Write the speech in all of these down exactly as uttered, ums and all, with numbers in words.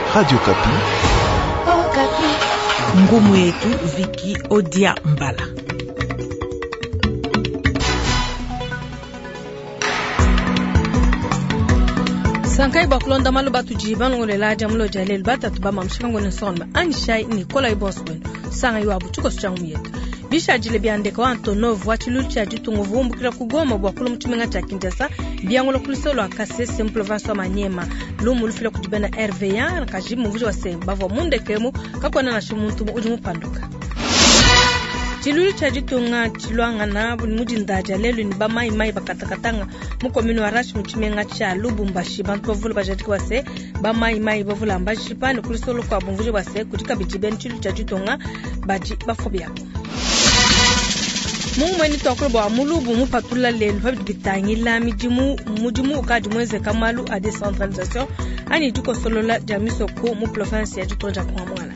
Radio Kapi. Oh, Kapi. Ngumu yetu Viki Odia Mbala. Sankai bakulonda malu batu jiban ngole la jamlo jalel bata tuba mamshikango ne sonma anshai ni kola iboswen sanga yuabu chuko changu yetu bisha jile biande kwa Antonov wachilul cha jitu nguvumbu kila kugoma bwakulu mtumenga cha Kinshasa biangulo kulisolo akase simple vaso manyema lumu lufila kujibena R V A kajimu mvujo wa semba bavo munde kemu kakwana na shumuntu ujumu panduka Chiluli cha jitu nga chiluanga na mujinda jalelu ni ba mai mai bakatakatanga mukomino arashi mchimenga cha Lubumbashi bantu bavula bajatiki wase ba mai mai bavula mbashi pani kulisolo kwa bumvuje wase kutika bijibeni chiluli cha jitu nga baji bafobia Mumweni tokolo bwa mulubu mupatula lelu fabi bitangila mijimu mujimu ukaji mweze kamalu a decentralisation ani tuko solola jamiso ko mu province ya jitonja kwa mwala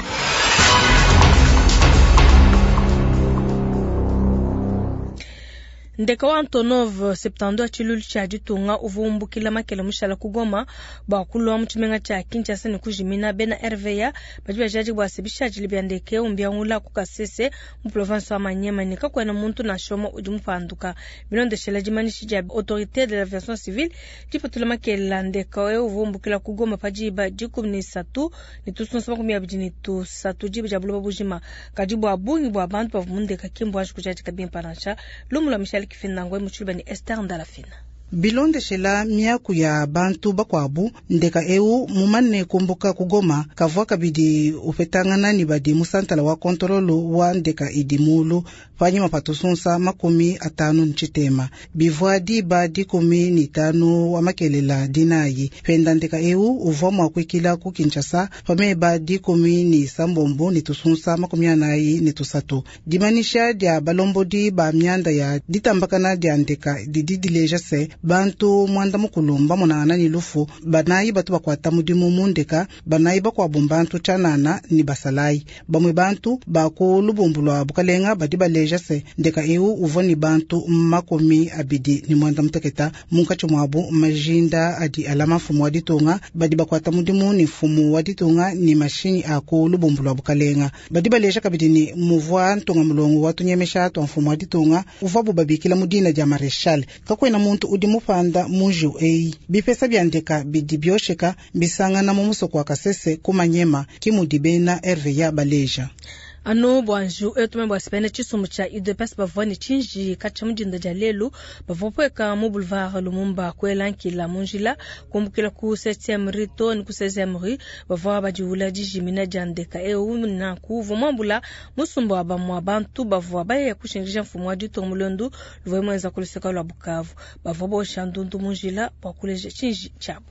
Ndeka wa Antonov septando chilulu cha jitunga uvumbu kila makele mushala kugoma ba kulwa mtumenga cha Kinshasa ni kujimina bena R V A bajiba jaji bwa sebisha jilibiandeke umbiangula kukasese mu province wa Manyema ni kakwena muntu na shomo ujumupanduka bilonde shela jimanishi ja autorité de l'aviation civile tipatula makele ndeka we uvumbu kila kugoma pajiba jikumni satu ni tusunsa kumya bijini tu satu jiba jabulo bujima kajibu abungi bwa bantu bavumunde kakimbo ashikujaji kabien panasha lumula mishali kifinangwe muchulubani Esther Ndalafina. Bilonde shela miaku ya bantu bakwabu ndeka eu mumane kumbuka kugoma kavwa kabidi upetangana ni badi musantala wa kontrolo wa ndeka idimulu fanyi mapatusunsa makumi atanu nchitema bivwa di badi kumi ni tanu wa makelela dinayi penda ndeka eu uvomu wa kuikila ku Kinshasa pame badi kumi ni sambombo ni tusunsa makumi anayi ni tusatu dimanisha dia balombo di ba mianda ya ditambakana dia ndeka dididileja se bantu mwanda mukulumba munana ni lufu banayi batu bakwata mudimu mundeka banayi bakwa bombantu chanana ni basalai bamwe bantu bako lubumbulwa bukalenga badiba leja se ndeka eu uvoni bantu makomi abidi ni mwanda muteketa munkacho mwabu majinda adi alama fumu waditunga badiba kwata mudimu ni fumu waditunga ni mashini ako lubumbulwa bukalenga badiba leja kabidi ni muvwa ntunga mulongo watu nyemesha to fumu waditunga uvabu babikila mudina ja mareshal kakwena muntu udi mupanda muju ei bipesa byandeka bidibyosheka bisanga na mumuso kwa kasese kumanyema kimudibena R V A baleja Ano bwanju etume bwa spene chisumu cha U D P S bavoni chinji kacha mujinda jalelu bavopweka mu boulevard Lumumba kwela nkila munjila kumbukila ku septième rito ni ku seizième rue bavwa bajiula jijimina jandeka eu na kuvumambula musumba abamwa bantu bavwa baye kushingisha mfumo wa dito mulondu luvemweza kuliseka lwa Bukavu bavwa bo shandundu munjila kwa kuleje chinji chabo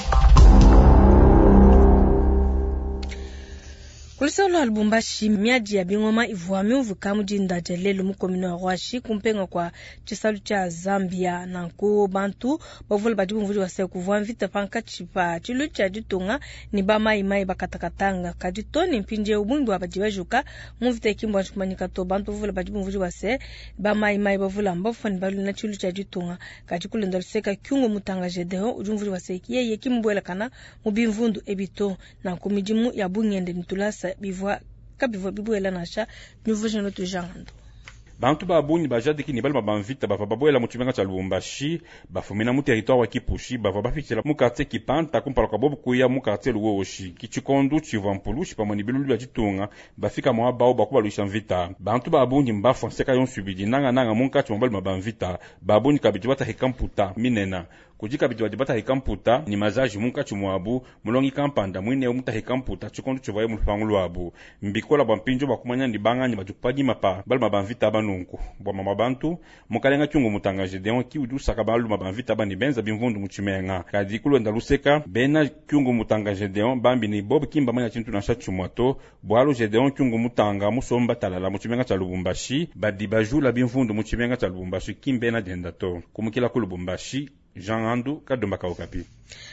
Kulisolo wa Lubumbashi miaji ya bingoma ivuami uvuka mujinda jalelu mukomino wa Rwashi kumpenga kwa chisalu cha Zambia na nku bantu bavula bajibu mvuji wa seku vuwa mvita panka chipa chilu cha jitunga ni ba mai mai bakatakatanga kajitoni mpinje ubungi wa bajiwa juka mvita ikimbo wa chukumanyika to bantu bavula bajibu mvuji wa se ba mai mai bavula mbafu ni balu na chilu cha jitunga kajikulu ndaluseka kiungo mutanga jedeo ujumvuji wa seki ye yekimbuela kana mubimvundu ebito na kumijimu ya bungende nitulasa bivwa kabivwa bibuela nasha nyuvujo no tujangando Bantu babuni bajade ki nibali mabamvita bava baboela muchimenga cha Lubumbashi bafumina mu territoire wa Kipushi bava bafikira mu quartier Kipanta kumpala kwa bobu kuya mu quartier Luoshi kichikondu chivampulu chipamoni bilulu ya jitunga bafika mwa bao bakuba luisha mvita bantu babuni mbafu seka yon subidi nanga nanga munka chimobali mabamvita babuni kabiji bata hekamputa minena kujika biti wajibata hekamputa ni mazaji munka chumwabu mulongi kampanda mwine umuta hekamputa chikondu chivaye mulfangu abu mbikola bampinjo bakumanya ndibanga ni bajupaji mapa bali mabamvita abanunku bwa mama bantu mukalenga chungu mutangaje deon ki udu sakabalu mabamvita bani benza bimvundu muchimenga kadikulo ndaluseka bena chungu mutangaje deon bambi ni bob kimba manya chintu na shachumwato bwalo jedeon chungu mutanga musomba talala muchimenga cha Lubumbashi badi bajula bimvundu muchimenga cha Lubumbashi kimbena dendato kumukila ku Lubumbashi Jean Andu Kadomba Kaokapi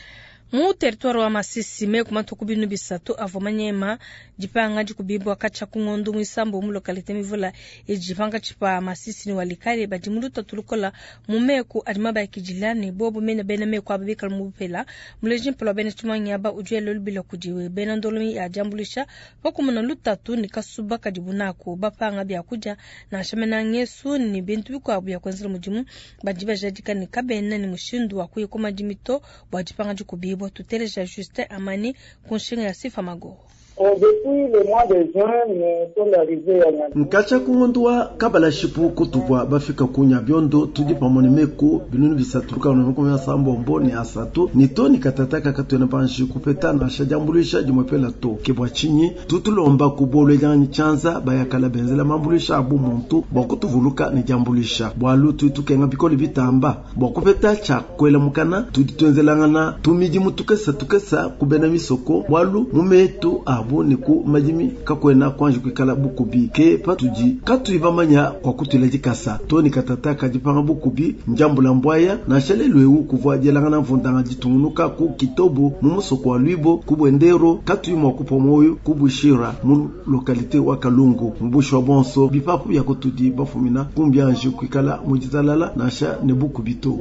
mu territoire wa Masisi me kuma tukubinu bisatu avomanyema jipanga jikubibwa kacha kungondu mwisambo mu localité mivula ejipanga chipa Masisi ni walikale badimulu tatulukola mumeku adimaba ikijilani bobo mena bena meku ababikal mubela mulejin polo bena tumanya ba ujelo bila kujiwe bena ndolomi ya jambulisha pokumuna lutatu ni kasuba kadibunako bapanga bya kuja na shamena ngesu ni bintu biko abu ya kwanzira mujimu bajiba jadika ni kabena ni mushindu wa kuye koma jimito bajipanga jikubibu tuteleja Justin Amani kunshinga ya Sifa Mago. Depuis le mois de juin, nous sommes arrivés à Nkacha kungondwa kabala shipu kutubwa bafika kunya byondo tuji pamone meko binunu bisaturuka no komya sambo mboni asatu ni toni katataka katwena panshi kupeta na shajambulisha jumapela to kebwa chinyi tutulomba kubole janyi chanza bayakala benzela mambulisha abu muntu bokutuvuluka ni jambulisha bwalu tutukenga bikoli bitamba bokupeta cha kwela mukana tuditwenzelangana tumiji mutukesa tukesa kubena misoko bwalu mumetu abu niku majimi kakwena kwanje kwikala bukubi ke patuji katuyibamanya kwa kutulaji kasa toni katataka jipanga bukubi njambula mbwaya na shalelwewu kuvwa jelangana mfundanga jitungunuka ku kitobo mumusoko wa lwibo kubwendero katuyimwa kupomoyo kubushira mu lokalite wa Kalungu mbusho wa bonso bipapu ya kutudi bafumina kumbyanje kwikala mujizalala na sha nebukubito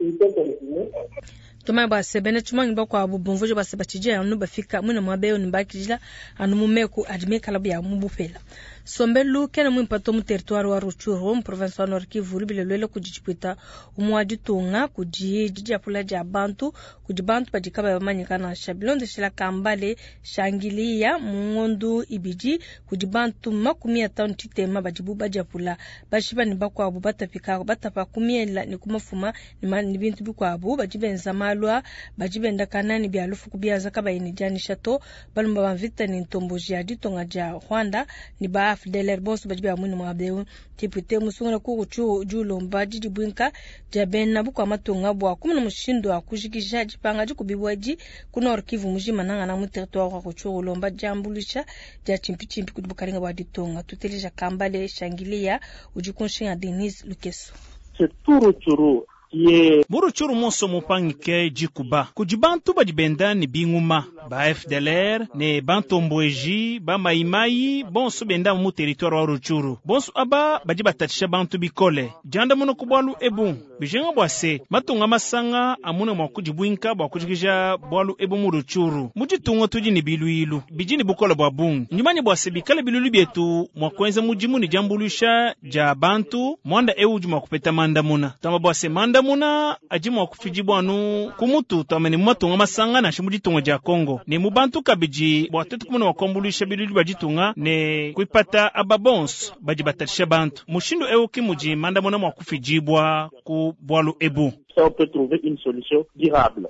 Tuma ba sebene tuma ngba kwa bubumvujo ba sebatije anu bafika muna mwabeyo nimbakijila anu mumeku adime kalabu ya mubufela sombelu kena mwimpato mu territoire wa Ruchuru mu province wa Nord Kivu bilelele kujijipita umwadi tunga kuji jijapula ja bantu kujibantu bajikaba bamanyika na shabilonde shila kambale shangilia mungondu ibiji kujibantu makumi atano titema bajibu bajapula bashiba nibakwa abu batapika batapa kumiela ni kumafuma ni bintu bikwa abu bajibenza malwa bajibenda kanani byalufu kubiaza kaba inijani shato balumba bamvita ni ntomboji aditonga ja Rwanda ni ba Fdeler boss bajibe amuni mwabeu tipute musungana ku kuchu julo mbaji jibwinka jabena buko amatunga bwa kumuna mushindo akushikisha jipanga jikubibwaji kuna orkivu mujima nanga na mutertoire kwa kuchu lomba jambulisha ja chimpi chimpi kudubukaringa bwa ditonga tuteleja kambale shangilia ujikunshinga Denise Lukeso c'est tout Ruchuru Ye Muruchuru monso mupangike jikuba kujibantu bajibenda ni binguma ba F D L R ne bantombweji ba maimai bonso benda mu territoire wa Ruchuru bonso aba bajibatatisha bantu bikole janda muno kubwalu ebu bijenga bwase matunga masanga amuna mwa kujibwinka bwa kujikija bwalu ebu mu Ruchuru mujitungo tuji ni biluilu bijini bukola bwa bungu nyumani bwase bikale bilulu byetu mwa kwenza mujimu ni jambulusha ja bantu mwanda ewu juma kupeta manda muna tamba bwase manda muna ajimwa kufijibwanu kumutu tamani matunga masanga na shimujitungo ja Kongo ne mubantu kabiji bwatetu kumuna wakombulisha bilulu bajitunga ne kuipata ababons bajibatatisha bantu mushindo ewu kimuji manda muna mwa kufijibwa ku bwalu ebu. Ça, on peut trouver une solution durable.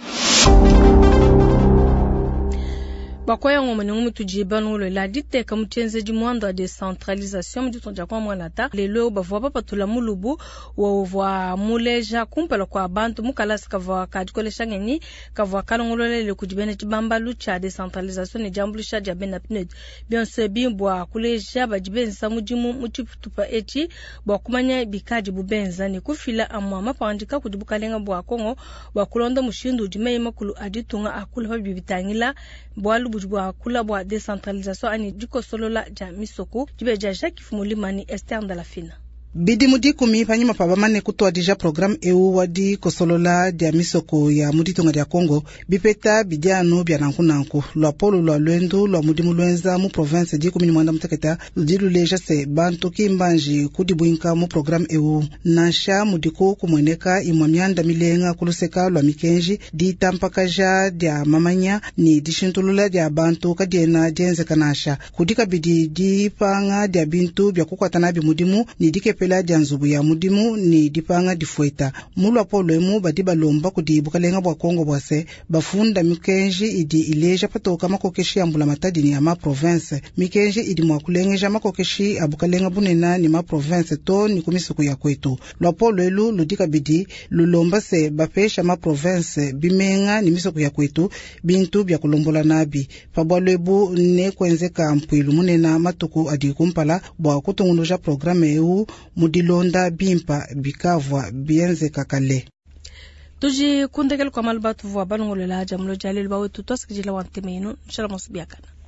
Bakoya ngomene ngumu tujibanu le la dite comme tienze du monde de décentralisation du tonja kwa mwanata lelo bavwa papa tula mulubu wa vwa muleja kumpela kwa bantu mukalasi kavwa kadkolesha ngeni kavwa kalongolole le kujibene tibamba lucha décentralisation ne jambulisha jabena pnet bien se bimbwa kuleja bajibenza mujimu muchiputupa eti bwa kumanya bikaji bubenza ni kufila amwa mapandika kujibukalenga bwa Kongo bwa kulonda mushindu jimeye makulu aditunga akula babibitangila bwa bujwa kula bwa décentralisation ani diko solola ja misoko jibe ja Jacques Mulimani Esther Ndalafina Bidi mudi kumi panyima pabamane kutoa dija program E U wadi kosolola dia misoko ya mudi tonga dia Kongo bipeta bidiano bia nanku nanku lwa polo lwa lwendo lwa mudi muluenza mu province di kumi mwanda mteketa ludilu leja se bantu kimbanji kudibuinka mu program E U nasha mudiko kumweneka imwamianda milenga kuluseka lwa mikenji di tampakaja dia mamanya ni dishintulula dia bantu kadiena dienze kanasha kudika bidi di panga dia bintu bia kukwatana bi mudimu ni dike pela dia nzubu ya mudimu ni dipanga difueta mulwa polo emu badiba lomba kudibu kalenga bwa Kongo bwase bafunda mikenji idi ileja patoka makokeshi ambula matadini ya ma province mikenji idi mwakulengeja makokeshi abukalenga bunena ni ma province to ni kumisuku ya kwetu lwa polo elu ludika bidi lulomba se bapesha ma province bimenga ni misuku ya kwetu bintu bya kulombola nabi pabwalo ebu ne kwenzeka mpwilu munena matuku adikumpala bwa kutungunuja programe E U mudilonda bimpa bikavwa bienze kakale tuji kundegel kwa malbatu vwa banongolo la jamlo jalil bawe tutos kijila wantemeno shala mosbiakana